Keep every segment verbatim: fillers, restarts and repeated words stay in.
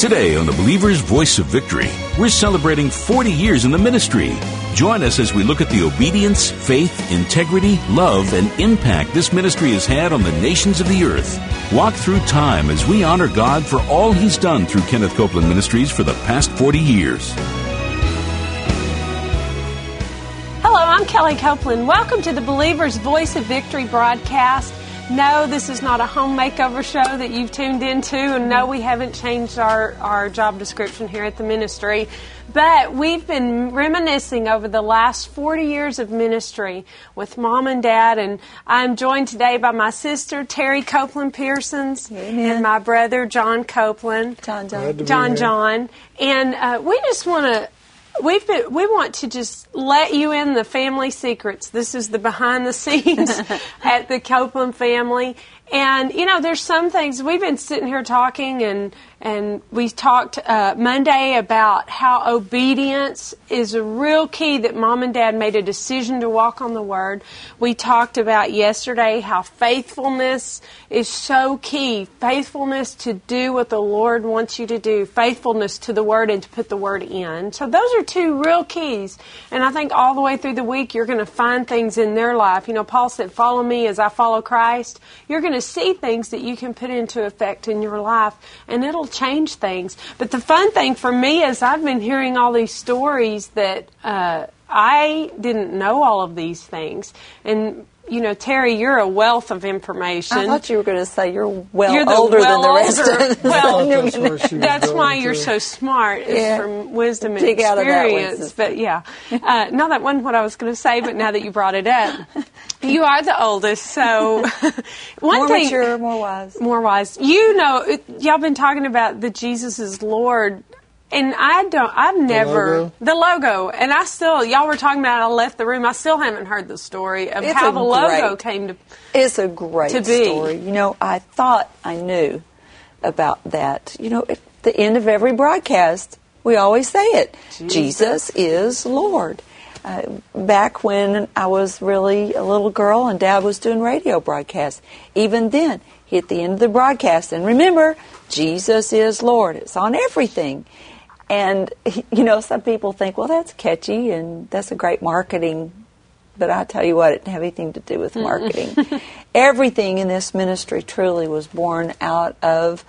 Today on the Believer's Voice of Victory, we're celebrating forty years in the ministry. Join us as we look at the obedience, faith, integrity, love, and impact this ministry has had on the nations of the earth. Walk through time as we honor God for all He's done through Kenneth Copeland Ministries for the past forty years. Hello, I'm Kelly Copeland. Welcome to the Believer's Voice of Victory broadcast. No, this is not a home makeover show that you've tuned into, and no, we haven't changed our, our job description here at the ministry. But we've been reminiscing over the last forty years of ministry with Mom and Dad, and I'm joined today by my sister, Terry Copeland Pearsons, Amen. and my brother, John Copeland. John John. John John. And uh, we just want to... We've been, we want to just let you in the family secrets. This is the behind the scenes at the Copeland family. And, you know, there's some things, we've been sitting here talking, and and we talked uh, Monday about how obedience is a real key, that Mom and Dad made a decision to walk on the Word. We talked about yesterday how faithfulness is so key. Faithfulness to do what the Lord wants you to do. Faithfulness to the Word and to put the Word in. So those are two real keys. And I think all the way through the week you're going to find things in their life. You know, Paul said, follow me as I follow Christ. You're going to see things that you can put into effect in your life, and it'll change things. But the fun thing for me is I've been hearing all these stories that uh, I didn't know all of these things. And, you know, Terry, you're a wealth of information. I thought you were going to say you're well you're the older well than the rest older. of us. Well, that's, that's why you're to. so smart, is Yeah. from wisdom and Dig out of that one, experience. sister. But yeah, uh, no, that wasn't what I was going to say, but now that you brought it up, you are the oldest, so one More thing, mature, more wise. more wise. You know, it, y'all been talking about the Jesus is Lord. And I don't, I've never, logo? the logo, and I still, y'all were talking about it, I left the room, I still haven't heard the story of It's how a the logo great- came to, It's a great To be. story. You know, I thought I knew about that. You know, at the end of every broadcast, we always say it. Jesus, Jesus is Lord. Uh, back when I was really a little girl and Dad was doing radio broadcasts, even then, at the end of the broadcast, and remember, Jesus is Lord. It's on everything. And, you know, some people think, well, that's catchy and that's a great marketing. But I tell you what, it didn't have anything to do with marketing. Everything in this ministry truly was born out of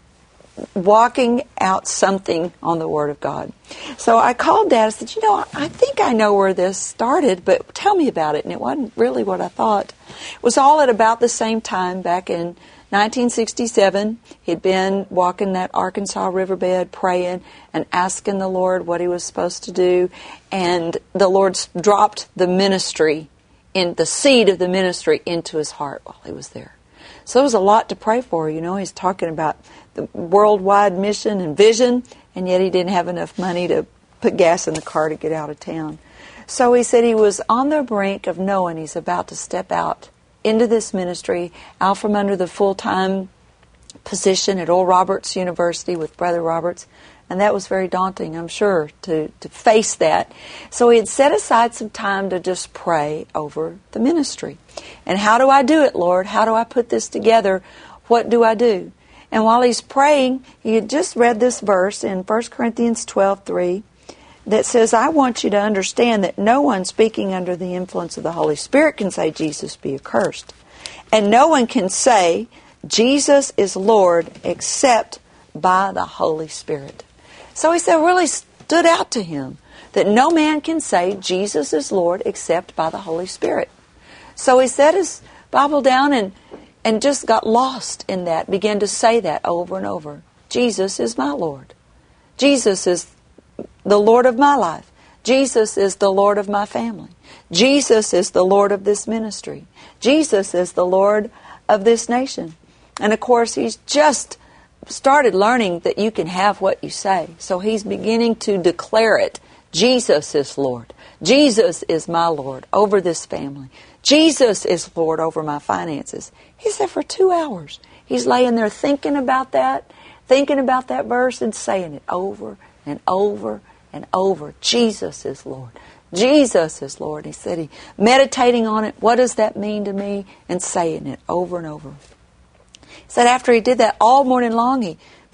walking out something on the Word of God. So I called Dad and said, you know, I think I know where this started, but tell me about it. And it wasn't really what I thought. It was all at about the same time back in nineteen sixty-seven. He'd been walking that Arkansas riverbed, praying and asking the Lord what he was supposed to do. And the Lord dropped the ministry, in the seed of the ministry, into his heart while he was there. So it was a lot to pray for. You know, he's talking about the worldwide mission and vision, and yet he didn't have enough money to put gas in the car to get out of town. So he said he was on the brink of knowing he's about to step out into this ministry, out from under the full-time position at Oral Roberts University with Brother Roberts. And that was very daunting, I'm sure, to, to face that. So he had set aside some time to just pray over the ministry. And how do I do it, Lord? How do I put this together? What do I do? And while he's praying, he had just read this verse in First Corinthians twelve three that says, I want you to understand that no one speaking under the influence of the Holy Spirit can say Jesus be accursed. And no one can say Jesus is Lord except by the Holy Spirit. So he said, really stood out to him that no man can say Jesus is Lord except by the Holy Spirit. So he set his Bible down and, and just got lost in that, began to say that over and over. Jesus is my Lord. Jesus is the Lord of my life. Jesus is the Lord of my family. Jesus is the Lord of this ministry. Jesus is the Lord of this nation. And of course, he's just started learning that you can have what you say. So he's beginning to declare it. Jesus is Lord. Jesus is my Lord over this family. Jesus is Lord over my finances. He's there for two hours. He's laying there thinking about that, thinking about that verse and saying it over and over and over. Jesus is Lord. Jesus is Lord. He said he meditating on it. What does that mean to me? And saying it over and over. He said after he did that all morning long, he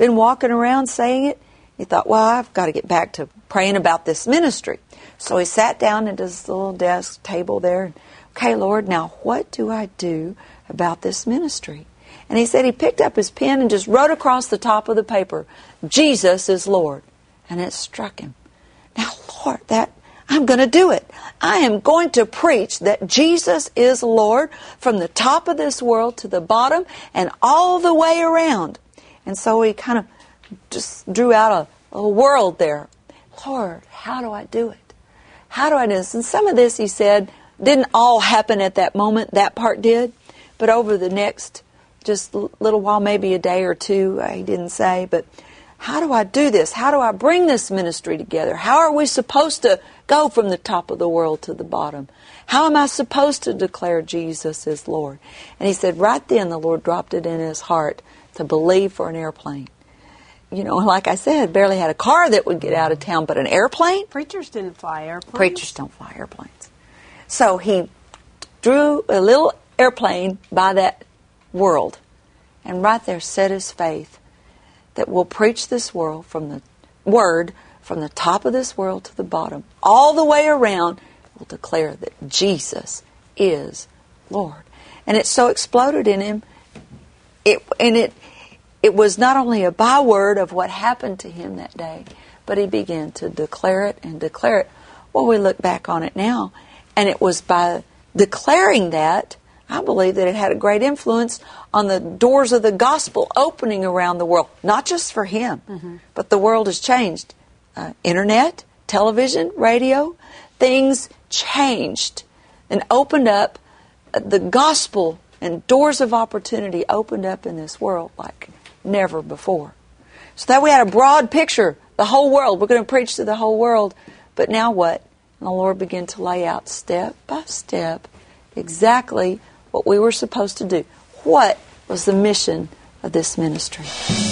been walking around saying it. He thought, well, I've got to get back to praying about this ministry. So he sat down at his little desk table there. Okay, Lord, now what do I do about this ministry? And he said he picked up his pen and just wrote across the top of the paper, Jesus is Lord. And it struck him. Now, Lord, that I'm going to do it. I am going to preach that Jesus is Lord from the top of this world to the bottom and all the way around. And so he kind of just drew out a, a world there. Lord, how do I do it? How do I do this? And some of this, he said, didn't all happen at that moment. That part did. But over the next just a little while, maybe a day or two, he didn't say, but how do I do this? How do I bring this ministry together? How are we supposed to go from the top of the world to the bottom? How am I supposed to declare Jesus as Lord? And he said right then the Lord dropped it in his heart to believe for an airplane. You know, like I said, barely had a car that would get out of town, but an airplane? Preachers didn't fly airplanes. Preachers don't fly airplanes. So he drew a little airplane by that world, and right there set his faith that we'll preach this world from the word, from the top of this world to the bottom, all the way around, we'll declare that Jesus is Lord. And it so exploded in him, it, and it it was not only a byword of what happened to him that day, but he began to declare it and declare it. Well, we look back on it now, and it was by declaring that, I believe that it had a great influence on the doors of the gospel opening around the world, not just for him, mm-hmm. but the world has changed. Uh, internet, television, radio, things changed and opened up. Uh, the gospel and doors of opportunity opened up in this world like never before. So that we had a broad picture, the whole world. We're going to preach to the whole world. But now what? And the Lord began to lay out step by step exactly what we were supposed to do. What was the mission of this ministry?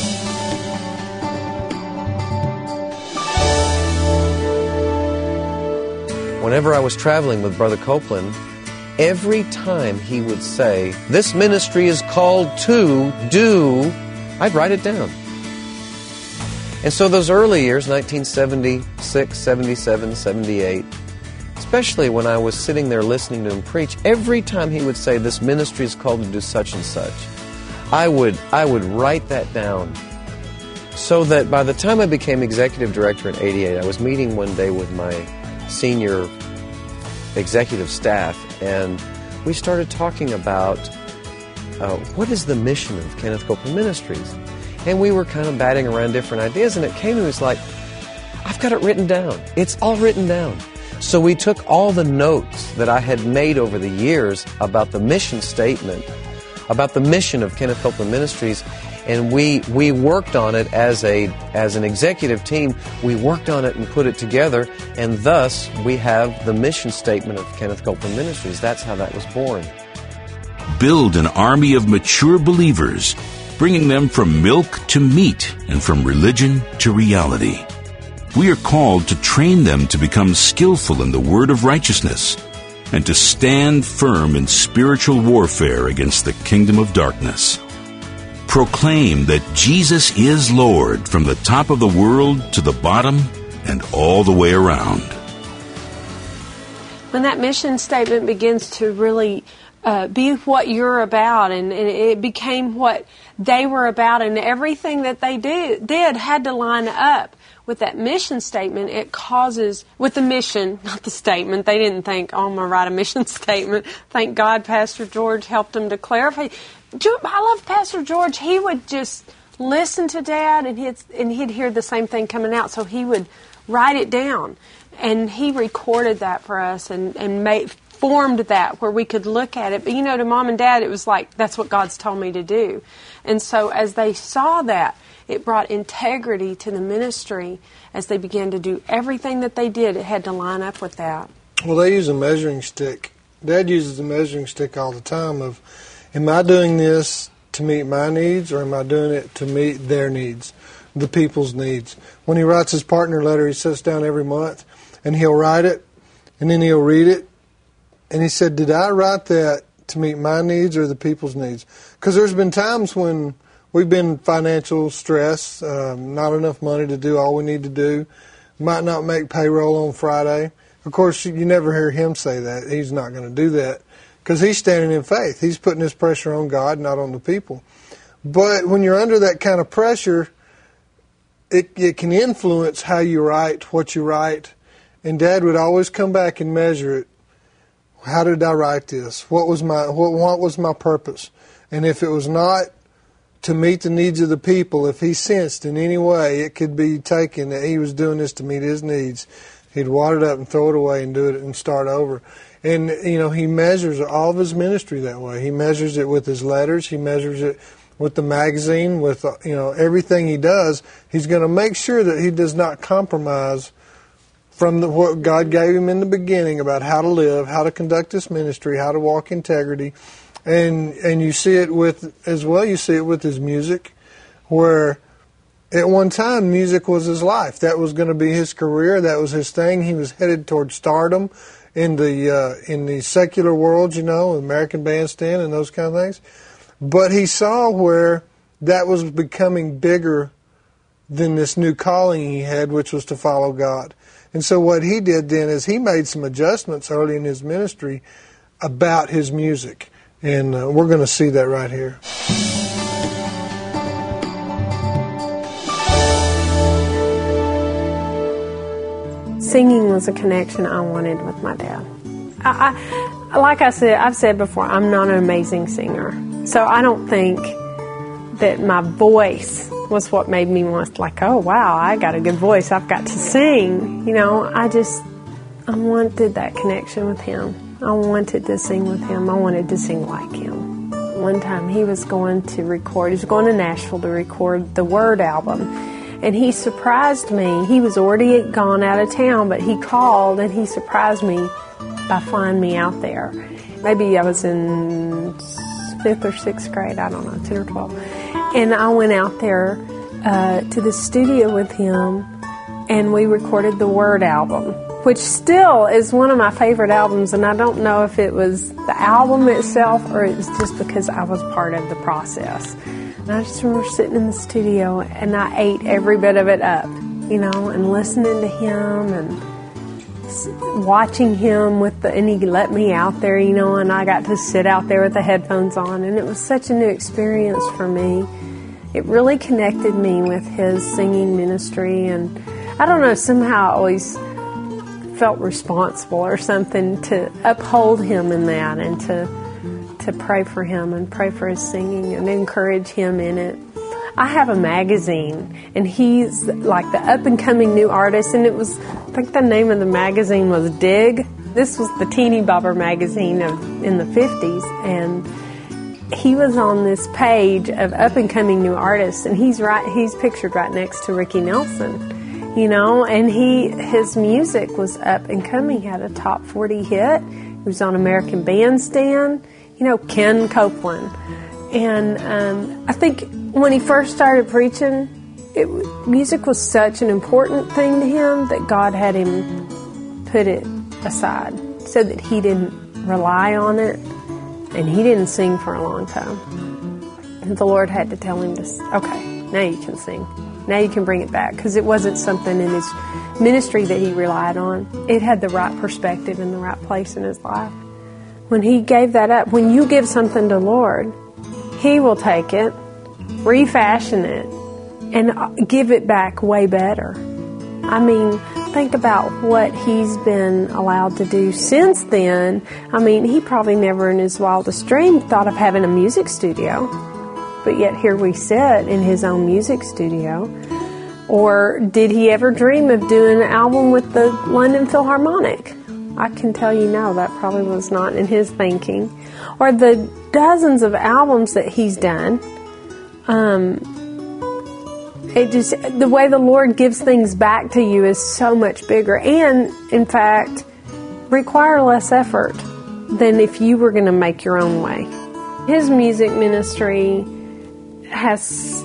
Whenever I was traveling with Brother Copeland, every time he would say, this ministry is called to do, I'd write it down. And so those early years, nineteen seventy-six, seventy-seven, seventy-eight, especially when I was sitting there listening to him preach, every time he would say, this ministry is called to do such and such, I would, I would write that down. So that by the time I became executive director in eighty-eight, I was meeting one day with my senior executive staff, and we started talking about uh, what is the mission of Kenneth Copeland Ministries. And we were kind of batting around different ideas, and it came to me, it's like, I've got it written down. It's all written down. So we took all the notes that I had made over the years about the mission statement, about the mission of Kenneth Copeland Ministries, and we we worked on it as a as an executive team. We worked on it and put it together, and thus we have the mission statement of Kenneth Copeland Ministries. That's how that was born. Build an army of mature believers, bringing them from milk to meat and from religion to reality. We are called to train them to become skillful in the word of righteousness and to stand firm in spiritual warfare against the kingdom of darkness. Proclaim that Jesus is Lord from the top of the world to the bottom and all the way around. When that mission statement begins to really uh, be what you're about, and, and it became what they were about, and everything that they did, did had to line up with that mission statement, it causes, with the mission, not the statement, they didn't think, oh, I'm going to write a mission statement. Thank God Pastor George helped them to clarify. I love Pastor George. He would just listen to Dad, and he'd, and he'd hear the same thing coming out, so he would write it down. And he recorded that for us and, and made, formed that where we could look at it. But, you know, to Mom and Dad, it was like, that's what God's told me to do. And so as they saw that, it brought integrity to the ministry. As they began to do everything that they did, it had to line up with that. Well, they use a measuring stick. Dad uses a measuring stick all the time of, am I doing this to meet my needs, or am I doing it to meet their needs, the people's needs? When he writes his partner letter, he sits down every month, and he'll write it, and then he'll read it, and he said, did I write that to meet my needs or the people's needs? Because there's been times when we've been financial stress, um, not enough money to do all we need to do, might not make payroll on Friday. Of course, you never hear him say that. He's not going to do that because he's standing in faith. He's putting his pressure on God, not on the people. But when you're under that kind of pressure, it, it can influence how you write, what you write. And Dad would always come back and measure it. How did I write this? What was my what, what was my purpose? And if it was not to meet the needs of the people, if he sensed in any way it could be taken that he was doing this to meet his needs, he'd wad it up and throw it away and do it and start over. And, you know, he measures all of his ministry that way. He measures it with his letters. He measures it with the magazine, with, you know, everything he does. He's going to make sure that he does not compromise from the, what God gave him in the beginning about how to live, how to conduct this ministry, how to walk integrity. And and you see it with, as well, you see it with his music, where at one time music was his life. That was going to be his career. That was his thing. He was headed toward stardom in the uh, in the secular world, you know, American Bandstand and those kind of things. But he saw where that was becoming bigger than this new calling he had, which was to follow God. And so what he did then is he made some adjustments early in his ministry about his music. And uh, we're going to see that right here. Singing was a connection I wanted with my dad. I, I, like I said, I've said before, I'm not an amazing singer. So I don't think that my voice was what made me want, like, oh, wow, I got a good voice. I've got to sing. You know, I just, I wanted that connection with him. I wanted to sing with him. I wanted to sing like him. One time he was going to record, he was going to Nashville to record the Word album. And he surprised me. He was already gone out of town, but he called and he surprised me by flying me out there. Maybe I was in fifth or sixth grade, I don't know, ten or twelve. And I went out there uh, to the studio with him, and we recorded the Word album, which still is one of my favorite albums, and I don't know if it was the album itself or it was just because I was part of the process. And I just remember sitting in the studio, and I ate every bit of it up, you know, and listening to him and watching him with the, and he let me out there, you know, and I got to sit out there with the headphones on, and it was such a new experience for me. It really connected me with his singing ministry, and I don't know, somehow I always felt responsible or something to uphold him in that and to to pray for him and pray for his singing and encourage him in it. I have a magazine, and he's like the up-and-coming new artist, and it was, I think the name of the magazine was Dig. This was the Teeny Bopper magazine of in the fifties, and he was on this page of up-and-coming new artists, and he's right, he's pictured right next to Ricky Nelson, you know, and he his music was up and coming. He had a top forty hit. He was on American Bandstand, you know, Ken Copeland. And um, I think when he first started preaching, it, music was such an important thing to him that God had him put it aside so that he didn't rely on it, and he didn't sing for a long time. And the Lord had to tell him, to, okay, now you can sing. Now you can bring it back, because it wasn't something in his ministry that he relied on. It had the right perspective in the right place in his life. When he gave that up, when you give something to the Lord, He will take it, refashion it, and give it back way better. I mean, think about what he's been allowed to do since then. I mean, he probably never in his wildest dream thought of having a music studio. But yet here we sit in his own music studio. Or did he ever dream of doing an album with the London Philharmonic? I can tell you no, that probably was not in his thinking. Or the dozens of albums that he's done. Um, it just, the way the Lord gives things back to you is so much bigger. And, in fact, require less effort than if you were going to make your own way. His music ministry has,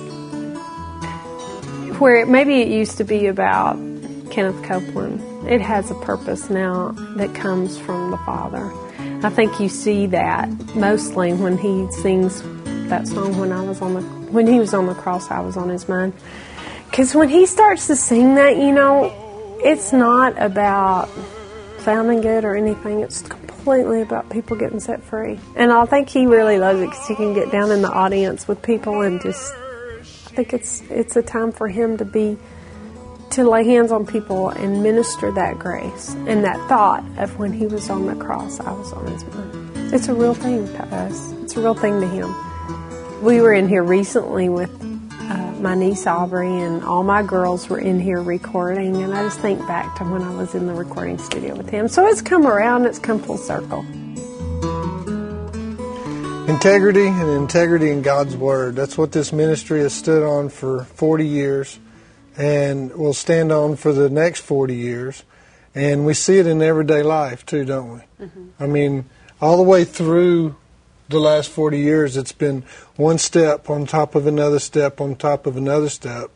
where it, maybe it used to be about Kenneth Copeland, it has a purpose now that comes from the Father. I think you see that mostly when he sings that song, When I Was on the when he was on the cross, I was on his mind. Because when he starts to sing that, you know, it's not about sounding good or anything. It's completely about people getting set free. And I think he really loves it because he can get down in the audience with people and just, I think it's it's a time for him to be, to lay hands on people and minister that grace and that thought of when he was on the cross, I was on his mind. It's a real thing to us. It's a real thing to him. We were in here recently with uh, my niece Aubrey, and all my girls were in here recording, and I just think back to when I was in the recording studio with him. So it's come around, it's come full circle. Integrity and integrity in God's Word. That's what this ministry has stood on for forty years and will stand on for the next forty years. And we see it in everyday life too, don't we? Mm-hmm. I mean, all the way through the last forty years, it's been one step on top of another step on top of another step.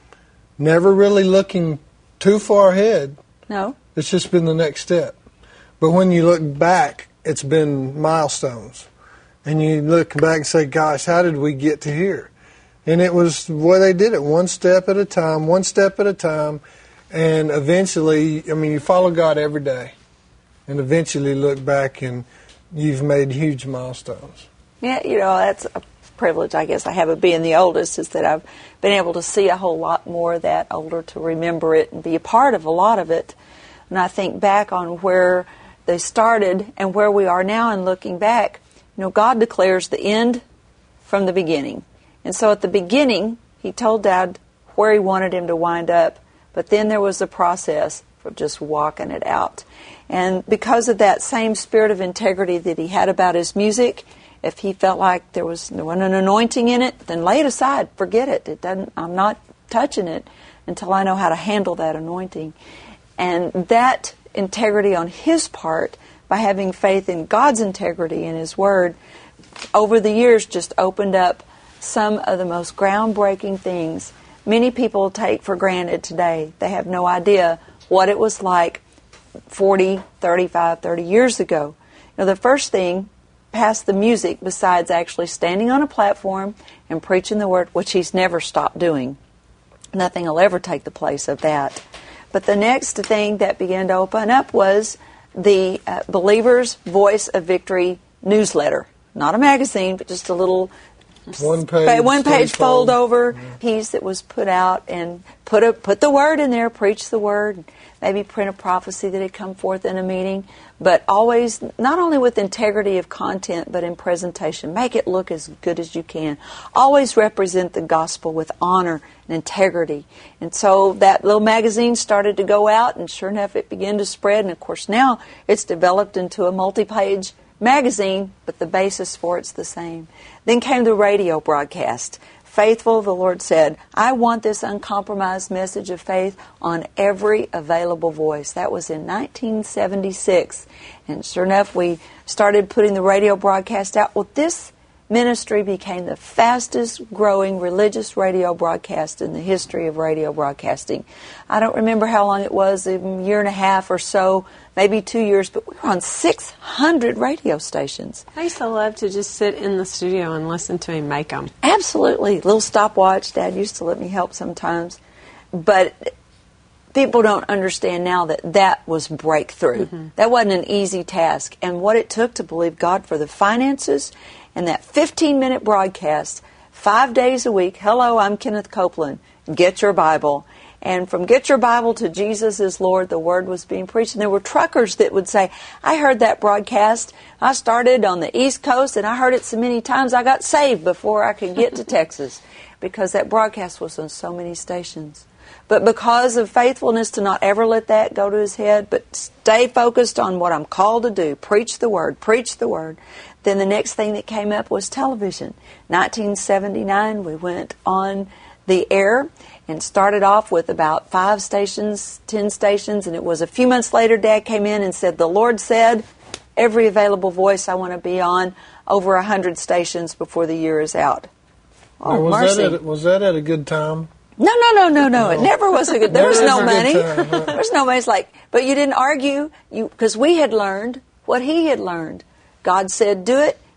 Never really looking too far ahead. No. It's just been the next step. But when you look back, it's been milestones. And you look back and say, gosh, how did we get to here? And it was the way they did it, one step at a time, one step at a time. And eventually, I mean, you follow God every day. And eventually look back and you've made huge milestones. Yeah, you know, that's a privilege, I guess, I have of being the oldest, is that I've been able to see a whole lot more of that, older to remember it and be a part of a lot of it. And I think back on where they started and where we are now, and looking back, you know, God declares the end from the beginning. And so at the beginning, He told Dad where He wanted him to wind up, but then there was a process of just walking it out. And because of that same spirit of integrity that he had about his music, if he felt like there was no an anointing in it, then lay it aside. Forget it. It doesn't. I'm not touching it until I know how to handle that anointing. And that integrity on his part, by having faith in God's integrity in His Word, over the years just opened up some of the most groundbreaking things many people take for granted today. They have no idea what it was like forty, thirty-five, thirty years ago. Now, the first thing past the music, besides actually standing on a platform and preaching the Word, which he's never stopped doing, nothing will ever take the place of that. But the next thing that began to open up was the uh, Believer's Voice of Victory newsletter. Not a magazine, but just a little one page, one page fold over yeah. piece that was put out, and put a, put the Word in there, preach the Word, maybe print a prophecy that had come forth in a meeting, but always not only with integrity of content, but in presentation. Make it look as good as you can. Always represent the gospel with honor and integrity. And so that little magazine started to go out, and sure enough, it began to spread. And of course, now it's developed into a multi-page magazine, but the basis for it's the same. Then came the radio broadcast. Faithful, the Lord said, I want this uncompromised message of faith on every available voice. That was in nineteen seventy-six. And sure enough, we started putting the radio broadcast out. Well, this ministry became the fastest growing religious radio broadcast in the history of radio broadcasting. I don't remember how long it was, a year and a half or so, maybe two years, but we were on six hundred radio stations. I used to love to just sit in the studio and listen to him make them. Absolutely. Little stopwatch. Dad used to let me help sometimes. But people don't understand now that that was breakthrough. Mm-hmm. That wasn't an easy task. And what it took to believe God for the finances and that fifteen-minute broadcast, five days a week. Hello, I'm Kenneth Copeland. Get your Bible. And from Get Your Bible to Jesus is Lord, the Word was being preached. And there were truckers that would say, I heard that broadcast. I started on the East Coast, and I heard it so many times I got saved before I could get to Texas, because that broadcast was on so many stations. But because of faithfulness to not ever let that go to his head, but stay focused on what I'm called to do, preach the Word, preach the Word, then the next thing that came up was television. nineteen seventy-nine, we went on the air and started off with about five stations, ten stations, and it was a few months later Dad came in and said, the Lord said, every available voice I want to be on, over a hundred stations before the year is out. Oh, was mercy. That at, was that at a good time? No, no, no, no, no. It never was a good. There was no money. Time, huh? There was no money. It's like, but you didn't argue, you because we had learned what he had learned. God said, do it.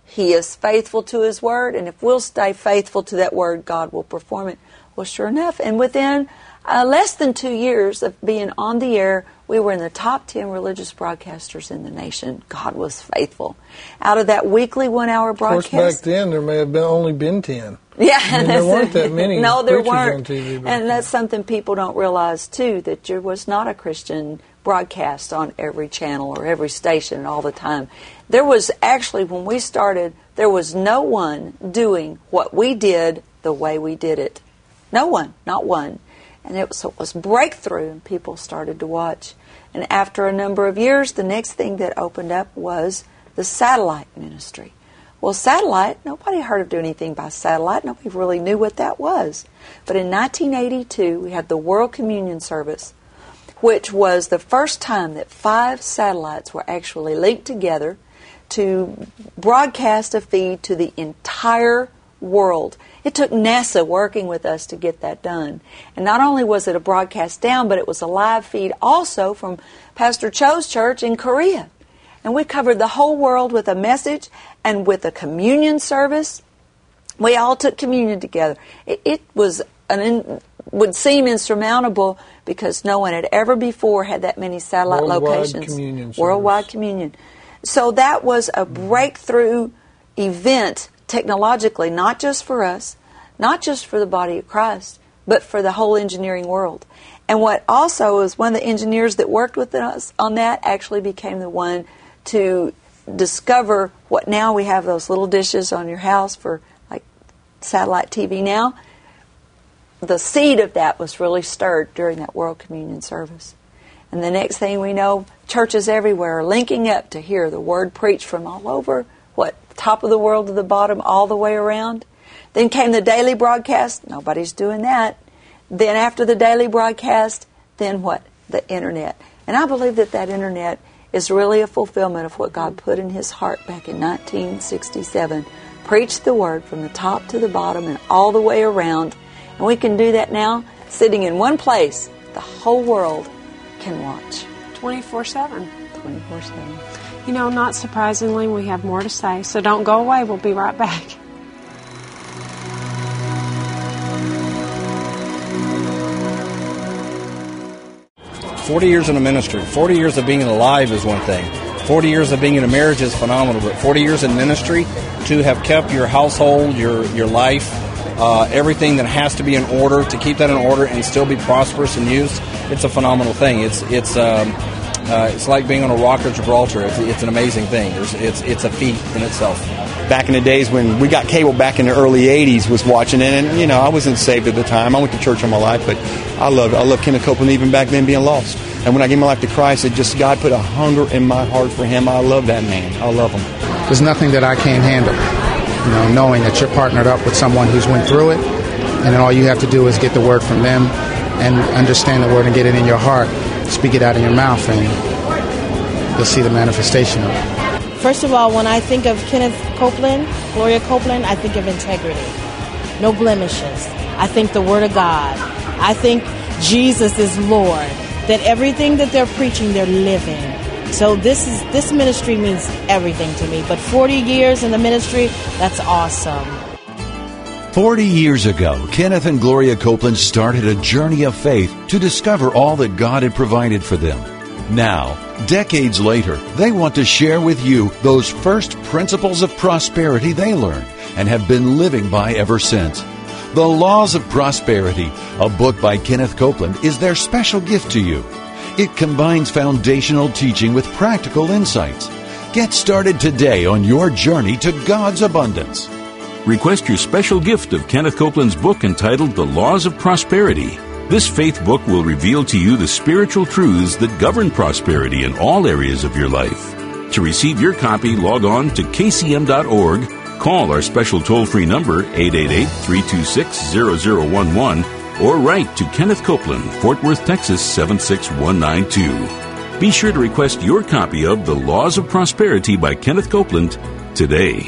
He is faithful to His Word, and if we'll stay faithful to that Word, God will perform it. Well, sure enough, and within uh, less than two years of being on the air, we were in the top ten religious broadcasters in the nation. God was faithful. Out of that weekly one-hour broadcast... Of course, back then, there may have been only been ten. Yeah. I mean, there weren't that many No, there preachers weren't. on T V. And then. that's something people don't realize, too, that there was not a Christian broadcast on every channel or every station all the time. There was actually, when we started, there was no one doing what we did the way we did it. No one, not one. And it was, it was breakthrough, and people started to watch. And after a number of years, the next thing that opened up was the satellite ministry. Well, satellite, nobody heard of doing anything by satellite. Nobody really knew what that was. But in nineteen eighty-two, we had the World Communion Service, which was the first time that five satellites were actually linked together to broadcast a feed to the entire world. It took NASA working with us to get that done. And not only was it a broadcast down, but it was a live feed also from Pastor Cho's church in Korea. And we covered the whole world with a message and with a communion service. We all took communion together. It, it was an in, would seem insurmountable because no one had ever before had that many satellite Worldwide locations. Communion service. Worldwide communion. So that was a breakthrough event technologically, not just for us, not just for the body of Christ, but for the whole engineering world. And what also is one of the engineers that worked with us on that actually became the one to discover what now we have those little dishes on your house for like satellite T V now. The seed of that was really stirred during that World Communion service. And the next thing we know, churches everywhere are linking up to hear the Word preached from all over, what, top of the world to the bottom, all the way around. Then came the daily broadcast. Nobody's doing that. Then after the daily broadcast, then what? The Internet. And I believe that that Internet is really a fulfillment of what God put in His heart back in nineteen sixty-seven. Preach the Word from the top to the bottom and all the way around. And we can do that now, sitting in one place. The whole world can watch. twenty-four seven. twenty-four seven. You know, not surprisingly, we have more to say, so don't go away. We'll be right back. forty years in the ministry, forty years of being alive is one thing. forty years of being in a marriage is phenomenal, but forty years in ministry, to have kept your household, your, your life, uh, everything that has to be in order, to keep that in order and still be prosperous and used, it's a phenomenal thing. It's it's um, uh, it's like being on a rock of Gibraltar. It's, it's an amazing thing. It's, it's it's a feat in itself. Back in the days when we got cable back in the early eighties, was watching it, and you know I wasn't saved at the time. I went to church all my life, but I loved I loved Kenneth Copeland even back then being lost. And when I gave my life to Christ, it just God put a hunger in my heart for Him. I love that man. I love him. There's nothing that I can't handle. You know, knowing that you're partnered up with someone who's went through it, and then all you have to do is get the word from them and understand the word and get it in your heart, speak it out of your mouth, and you'll see the manifestation of it. First of all, when I think of Kenneth Copeland, Gloria Copeland, I think of integrity. No blemishes. I think the Word of God. I think Jesus is Lord. That everything that they're preaching, they're living. So this is this ministry means everything to me. But forty years in the ministry, that's awesome. Forty years ago, Kenneth and Gloria Copeland started a journey of faith to discover all that God had provided for them. Now, decades later, they want to share with you those first principles of prosperity they learned and have been living by ever since. The Laws of Prosperity, a book by Kenneth Copeland, is their special gift to you. It combines foundational teaching with practical insights. Get started today on your journey to God's abundance. Request your special gift of Kenneth Copeland's book entitled The Laws of Prosperity. This faith book will reveal to you the spiritual truths that govern prosperity in all areas of your life. To receive your copy, log on to K C M dot org, call our special toll-free number eight eight eight, three two six, zero zero one one, or write to Kenneth Copeland, Fort Worth, Texas seven six one nine two. Be sure to request your copy of The Laws of Prosperity by Kenneth Copeland today.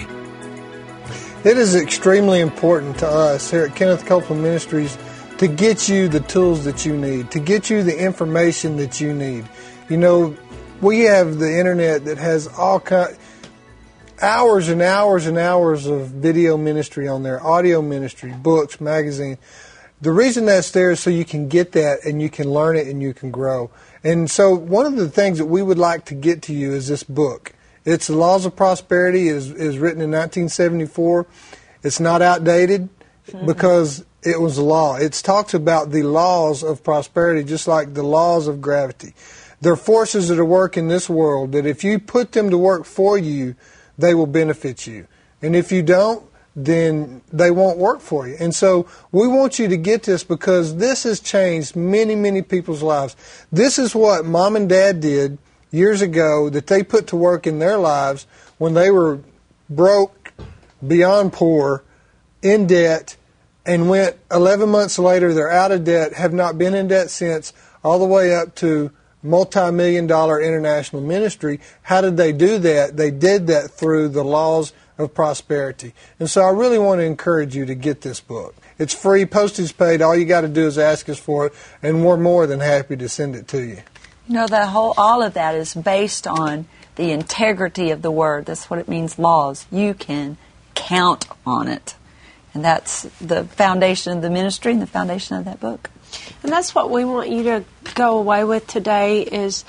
It is extremely important to us here at Kenneth Copeland Ministries to get you the tools that you need, to get you the information that you need. You know, we have the internet that has all kind. hours and hours and hours of video ministry on there, audio ministry, books, magazine. The reason that's there is so you can get that and you can learn it and you can grow. And so one of the things that we would like to get to you is this book. It's The Laws of Prosperity. It is, it was written in nineteen seventy-four. It's not outdated mm-hmm. because it was a law. It talks about the laws of prosperity, just like the laws of gravity. There are forces that are work in this world that if you put them to work for you, they will benefit you. And if you don't, then they won't work for you. And so we want you to get this because this has changed many, many people's lives. This is what Mom and Dad did years ago that they put to work in their lives when they were broke, beyond poor, in debt, and went eleven months later, they're out of debt, have not been in debt since, all the way up to multi-million dollar international ministry. How did they do that? They did that through the laws of prosperity. And so I really want to encourage you to get this book. It's free, postage paid. All you got to do is ask us for it, and we're more than happy to send it to you. You know, that whole, all of that is based on the integrity of the Word. That's what it means, laws. You can count on it. And that's the foundation of the ministry and the foundation of that book. And that's what we want you to go away with today is,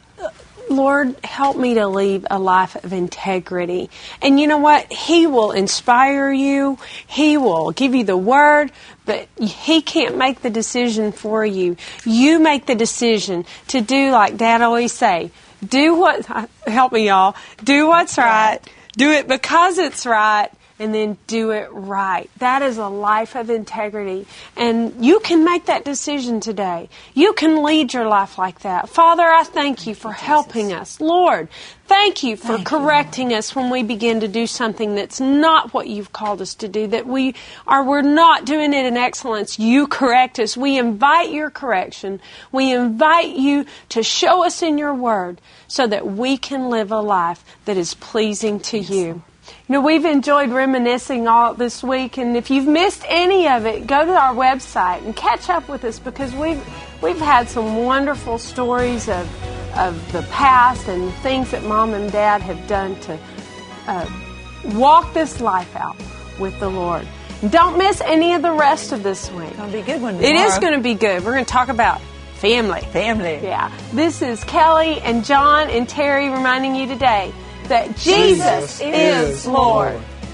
Lord, help me to lead a life of integrity. And you know what? He will inspire you. He will give you the word, but He can't make the decision for you. You make the decision to do like Dad always say, do what, help me y'all, do what's right, do it because it's right, and then do it right. That is a life of integrity. And you can make that decision today. You can lead your life like that. Father, I thank you for helping us. Lord, thank you for correcting us when we begin to do something that's not what you've called us to do, that we are we're not doing it in excellence. You correct us. We invite your correction. We invite you to show us in your word so that we can live a life that is pleasing to you. You know, we've enjoyed reminiscing all this week, and if you've missed any of it, go to our website and catch up with us because we've we've had some wonderful stories of of the past and things that Mom and Dad have done to uh, walk this life out with the Lord. Don't miss any of the rest of this week. It's going to be a good one tomorrow. It is going to be good. We're going to talk about family. Family. Yeah. This is Kelly and John and Terry reminding you today that Jesus, Jesus is Lord.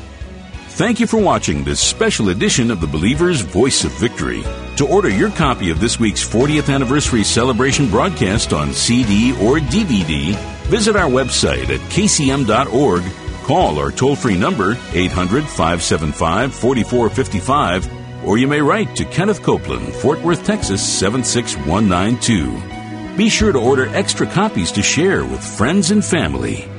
Thank you for watching this special edition of the Believer's Voice of Victory. To order your copy of this week's fortieth Anniversary Celebration broadcast on C D or D V D, visit our website at k c m dot org, call our toll-free number eight hundred, five seven five, four four five five, or you may write to Kenneth Copeland, Fort Worth, Texas seven six one nine two. Be sure to order extra copies to share with friends and family.